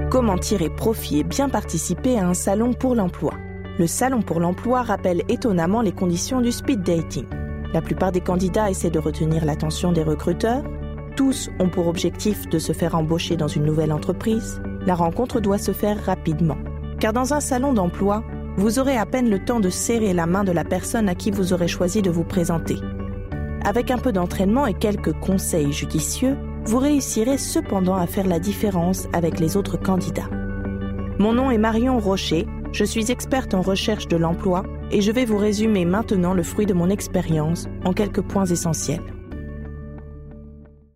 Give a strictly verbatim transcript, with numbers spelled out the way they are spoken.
Comment tirer profit et bien participer à un salon pour l'emploi? Le salon pour l'emploi rappelle étonnamment les conditions du speed dating. La plupart des candidats essaient de retenir l'attention des recruteurs. Tous ont pour objectif de se faire embaucher dans une nouvelle entreprise. La rencontre doit se faire rapidement. Car dans un salon d'emploi, vous aurez à peine le temps de serrer la main de la personne à qui vous aurez choisi de vous présenter. Avec un peu d'entraînement et quelques conseils judicieux, vous réussirez cependant à faire la différence avec les autres candidats. Mon nom est Marion Rocher, je suis experte en recherche de l'emploi et je vais vous résumer maintenant le fruit de mon expérience en quelques points essentiels.